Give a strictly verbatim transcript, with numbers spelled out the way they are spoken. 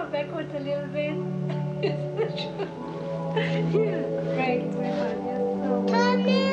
go backwards a little bit. Yeah, right, my heart, yes. Oh, my God.